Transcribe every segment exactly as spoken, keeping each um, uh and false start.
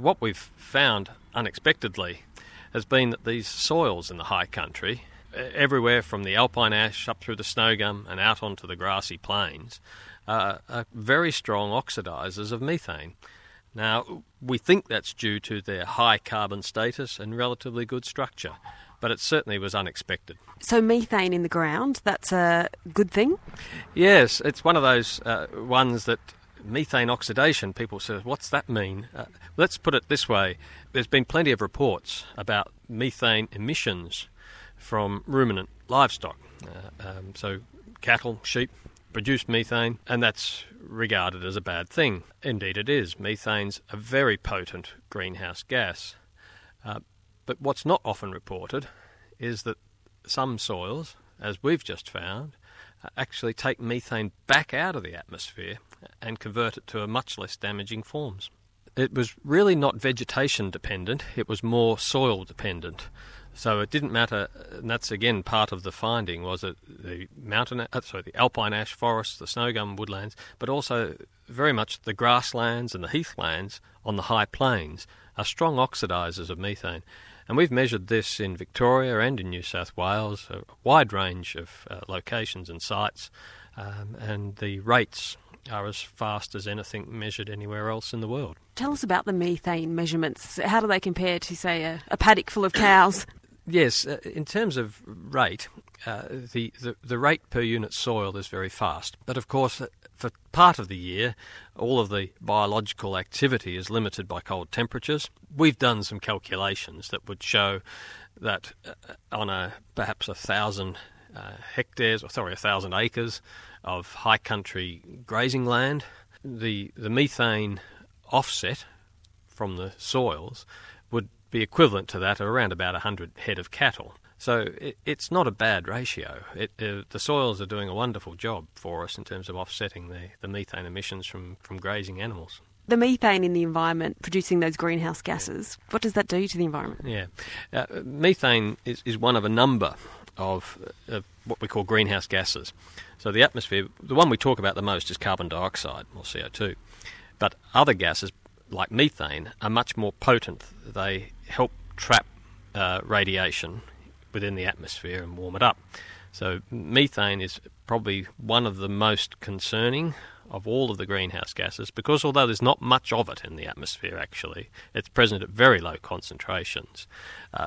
what we've found unexpectedly has been that these soils in the high country, everywhere from the alpine ash up through the snow gum and out onto the grassy plains, uh, are very strong oxidisers of methane. Now, we think that's due to their high carbon status and relatively good structure, but it certainly was unexpected. So methane in the ground, that's a good thing? Yes, it's one of those uh, ones that methane oxidation, people say, what's that mean? Uh, let's put it this way. There's been plenty of reports about methane emissions from ruminant livestock. Uh, um, so cattle, sheep, produce methane, and that's regarded as a bad thing. Indeed it is. Methane's a very potent greenhouse gas. Uh, but what's not often reported is that some soils, as we've just found, uh, actually take methane back out of the atmosphere and convert it to a much less damaging forms. It was really not vegetation dependent, it was more soil dependent. So it didn't matter, and that's again part of the finding, was that the mountain, uh, sorry, the alpine ash forests, the snow gum woodlands, but also very much the grasslands and the heathlands on the high plains are strong oxidisers of methane. And we've measured this in Victoria and in New South Wales, a wide range of uh, locations and sites, um, and the rates are as fast as anything measured anywhere else in the world. Tell us about the methane measurements. How do they compare to, say, a, a paddock full of cows? Yes, uh, in terms of rate, uh, the, the, the rate per unit soil is very fast. But of course, uh, for part of the year, all of the biological activity is limited by cold temperatures. We've done some calculations that would show that uh, on a perhaps a thousand uh, hectares, or sorry, a thousand acres of high country grazing land, the the methane offset from the soils would be equivalent to that of around about one hundred head of cattle. So it, it's not a bad ratio. It, uh, the soils are doing a wonderful job for us in terms of offsetting the, the methane emissions from, from grazing animals. The methane in the environment producing those greenhouse gases, what does that do to the environment? Yeah, uh, methane is, is one of a number of uh, what we call greenhouse gases. So the atmosphere, the one we talk about the most is carbon dioxide, or C O two. But other gases, like methane, are much more potent. They help trap uh, radiation within the atmosphere and warm it up. So methane is probably one of the most concerning of all of the greenhouse gases, because although there's not much of it in the atmosphere actually, it's present at very low concentrations. Uh,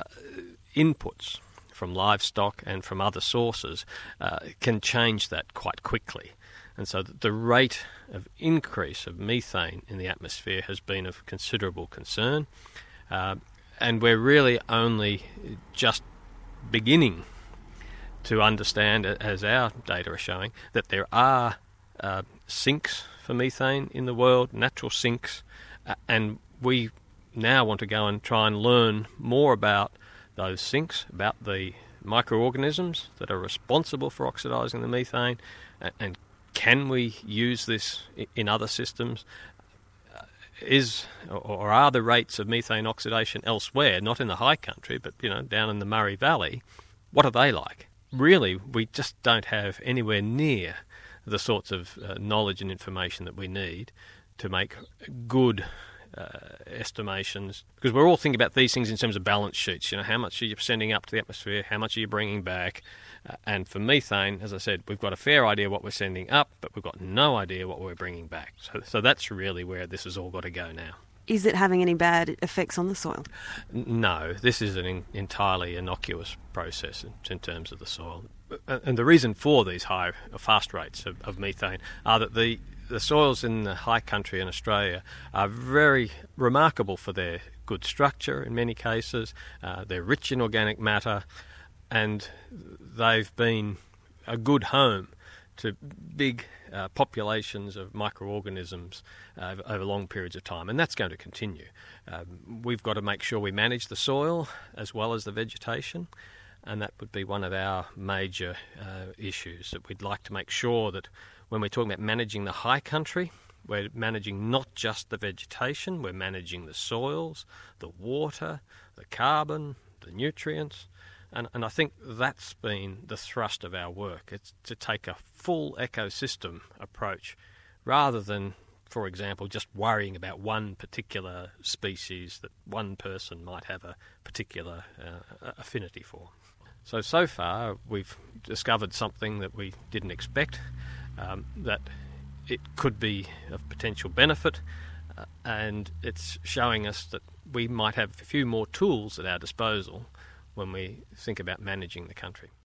inputs from livestock and from other sources uh, can change that quite quickly. And so the rate of increase of methane in the atmosphere has been of considerable concern. Uh, and we're really only just beginning to understand, as our data are showing, that there are uh, sinks for methane in the world, natural sinks, uh, and we now want to go and try and learn more about those sinks, about the microorganisms that are responsible for oxidising the methane, and, and can we use this in other systems? Uh, is or are the rates of methane oxidation elsewhere, not in the high country, but you know down in the Murray Valley, what are they like? Really, we just don't have anywhere near the sorts of uh, knowledge and information that we need to make good uh, estimations, because we're all thinking about these things in terms of balance sheets. You know, how much are you sending up to the atmosphere? How much are you bringing back? Uh, and for methane, as I said, we've got a fair idea what we're sending up, but we've got no idea what we're bringing back. So, so that's really where this has all got to go now. Is it having any bad effects on the soil? No, this is an in, entirely innocuous process in, in terms of the soil. And the reason for these high, fast rates of, of methane are that the, the soils in the high country in Australia are very remarkable for their good structure in many cases. Uh, they're rich in organic matter, and they've been a good home to big uh, populations of microorganisms uh, over long periods of time, and that's going to continue. Um, we've got to make sure we manage the soil as well as the vegetation, and that would be one of our major uh, issues, that we'd like to make sure that when we're talking about managing the high country, we're managing not just the vegetation, we're managing the soils, the water, the carbon, the nutrients. And, and I think that's been the thrust of our work. It's to take a full ecosystem approach rather than for example, just worrying about one particular species that one person might have a particular uh, affinity for. So, so far we've discovered something that we didn't expect, um, that it could be of potential benefit, uh, and it's showing us that we might have a few more tools at our disposal when we think about managing the country.